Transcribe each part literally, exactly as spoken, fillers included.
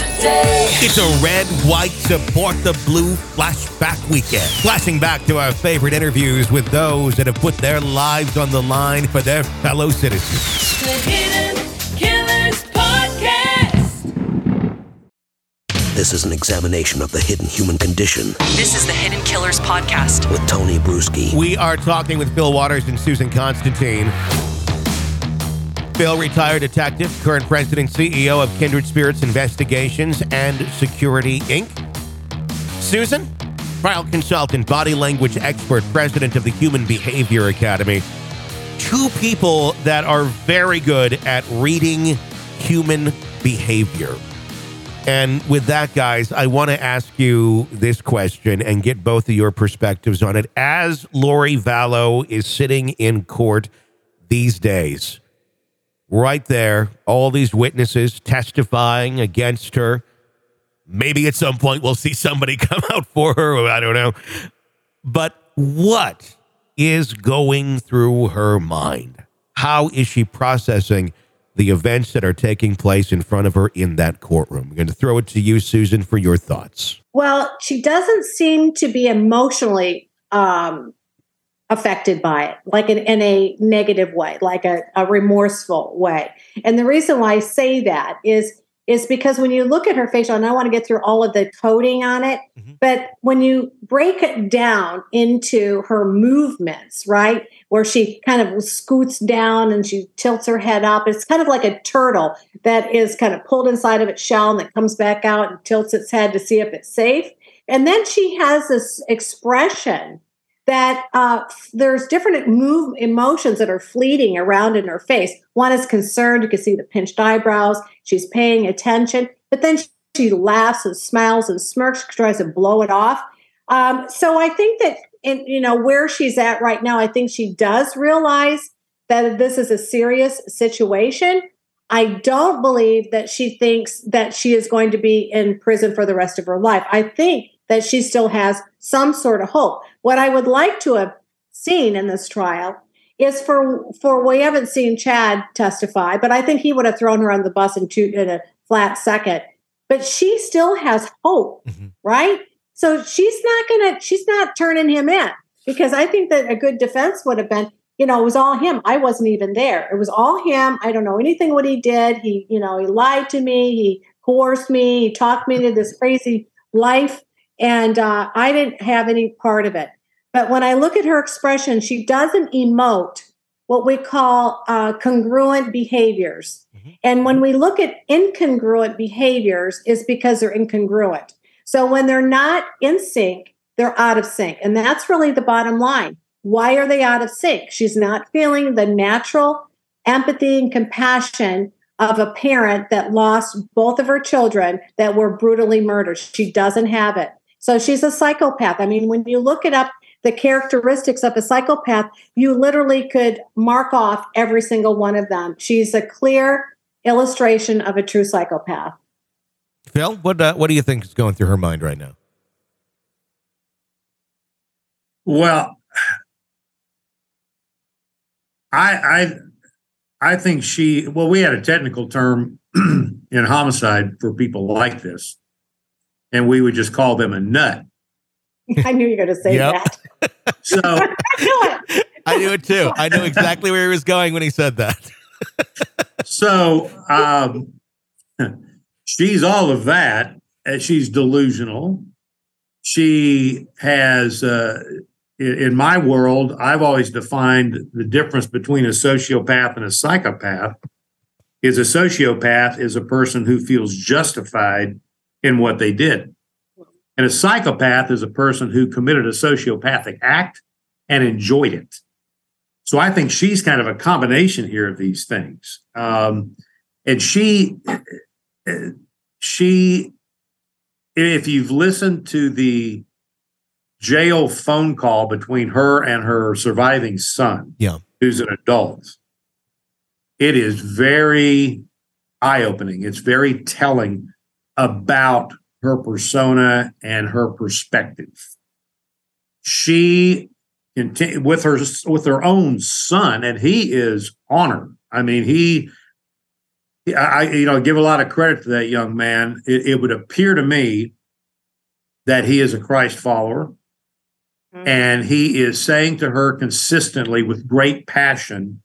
today. It's a red, white, support the blue flashback weekend. Flashing back to our favorite interviews with those that have put their lives on the line for their fellow citizens. The Hidden Killers Podcast. This is an examination of the hidden human condition. This is the Hidden Killers Podcast with Tony Bruschi. We are talking with Phil Waters and Susan Constantine. Phil, retired detective, current president and C E O of Kindred Spirits Investigations and Security, Incorporated. Susan, trial consultant, body language expert, president of the Human Behavior Academy. Two people that are very good at reading human behavior. And with that, guys, I want to ask you this question and get both of your perspectives on it. As Lori Vallow is sitting in court these days, right there, all these witnesses testifying against her. Maybe at some point we'll see somebody come out for her. I don't know. But what is going through her mind? How is she processing the events that are taking place in front of her in that courtroom? I'm going to throw it to you, Susan, for your thoughts. Well, she doesn't seem to be emotionally um, affected by it, like in, in a negative way, like a, a remorseful way. And the reason why I say that is, is because when you look at her facial, and I want to get through all of the coding on it, mm-hmm. but when you break it down into her movements, right, where she kind of scoots down and she tilts her head up, it's kind of like a turtle that is kind of pulled inside of its shell and that comes back out and tilts its head to see if it's safe. And then she has this expression that uh, there's different move emotions that are fleeting around in her face. One is concerned. You can see the pinched eyebrows. She's paying attention, but then she laughs and smiles and smirks, tries to blow it off. Um, so I think that, in, you know, where she's at right now, I think she does realize that this is a serious situation. I don't believe that she thinks that she is going to be in prison for the rest of her life. I think that she still has some sort of hope. What I would like to have seen in this trial is for, for we haven't seen Chad testify, but I think he would have thrown her on the bus in, two, in a flat second. But she still has hope, mm-hmm. right? So she's not going to, she's not turning him in, because I think that a good defense would have been, you know, it was all him. I wasn't even there. It was all him. I don't know anything what he did. He, you know, he lied to me. He coerced me. He talked me into this crazy life. And uh, I didn't have any part of it. But when I look at her expression, she doesn't emote what we call uh, congruent behaviors. Mm-hmm. And when we look at incongruent behaviors, it's because they're incongruent. So when they're not in sync, they're out of sync. And that's really the bottom line. Why are they out of sync? She's not feeling the natural empathy and compassion of a parent that lost both of her children that were brutally murdered. She doesn't have it. So she's a psychopath. I mean, when you look it up, the characteristics of a psychopath, you literally could mark off every single one of them. She's a clear illustration of a true psychopath. Phil, what uh, what do you think is going through her mind right now? Well, I I I think she. Well, we had a technical term in homicide for people like this, and we would just call them a nut. I knew you were going to say yep. that. So I knew it. I knew it too. I knew exactly where he was going when he said that. so um, she's all of that. She's delusional. She has, uh, in, in my world, I've always defined the difference between a sociopath and a psychopath. Is a sociopath is a person who feels justified in what they did. And a psychopath is a person who committed a sociopathic act and enjoyed it. So I think she's kind of a combination here of these things. Um, and she, she, if you've listened to the jail phone call between her and her surviving son, yeah, who's an adult, it is very eye-opening. It's very telling about her persona and her perspective. She, with her with her own son, and he is on her. I mean, he I, you know, give a lot of credit to that young man. It, it would appear to me that he is a Christ follower, mm-hmm. and he is saying to her consistently with great passion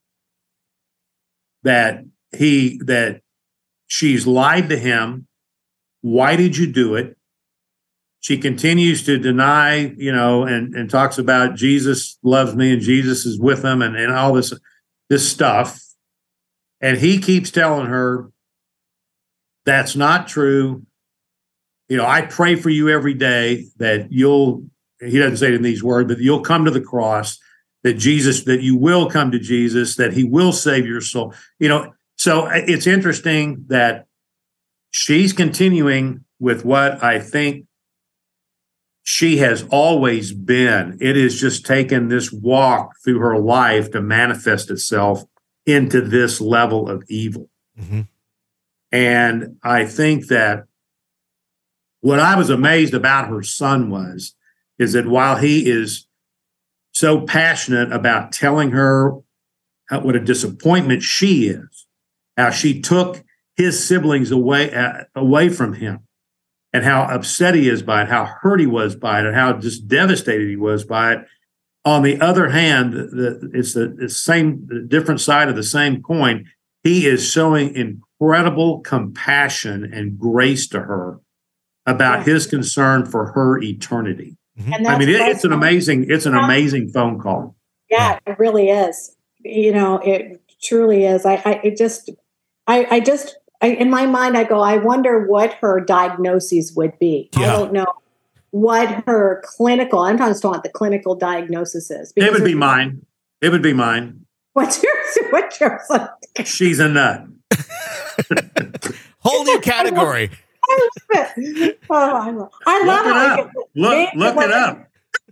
that he that she's lied to him. Why did you do it? She continues to deny, you know, and, and talks about Jesus loves me and Jesus is with him and, and all this, this stuff. And he keeps telling her, that's not true. You know, I pray for you every day that you'll, he doesn't say it in these words, but you'll come to the cross, that Jesus, that you will come to Jesus, that he will save your soul. You know, so it's interesting that she's continuing with what I think she has always been. It has just taken this walk through her life to manifest itself into this level of evil. Mm-hmm. And I think that what I was amazed about her son was, is that while he is so passionate about telling her how, what a disappointment she is, how she took his siblings away, uh, away from him, and how upset he is by it, how hurt he was by it, and how just devastated he was by it. On the other hand, the, the, it's the, the same, the different side of the same coin. He is showing incredible compassion and grace to her about yeah. his concern for her eternity. Mm-hmm. I mean, it, it's an amazing, it's an amazing phone call. Yeah, it really is. You know, it truly is. I, I it just, I, I just, I, in my mind, I go, I wonder what her diagnoses would be. Yeah. I don't know what her clinical, I'm talking about the clinical diagnosis is. It would be mine. It would be mine. What's yours? What's yours? She's a nut. Whole new category. oh, I love, I love look it. Up. Look, look it up.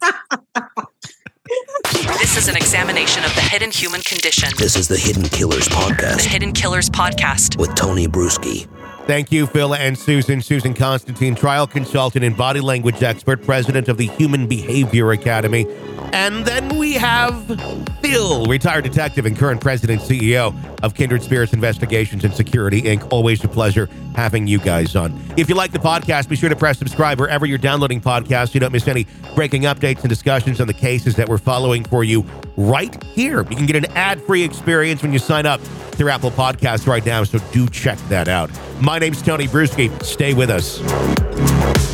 This is an examination of the hidden human condition. This is the Hidden Killers Podcast. The Hidden Killers Podcast. With Tony Bruschi. Thank you, Phil and Susan. Susan Constantine, trial consultant and body language expert, president of the Human Behavior Academy. And then we have Phil, retired detective and current president and C E O of Kindred Spirits Investigations and Security, Incorporated. Always a pleasure having you guys on. If you like the podcast, be sure to press subscribe wherever you're downloading podcasts so you don't miss any breaking updates and discussions on the cases that we're following for you right here. You can get an ad-free experience when you sign up through Apple Podcasts right now, so do check that out. My name's Tony Bruschi. Stay with us.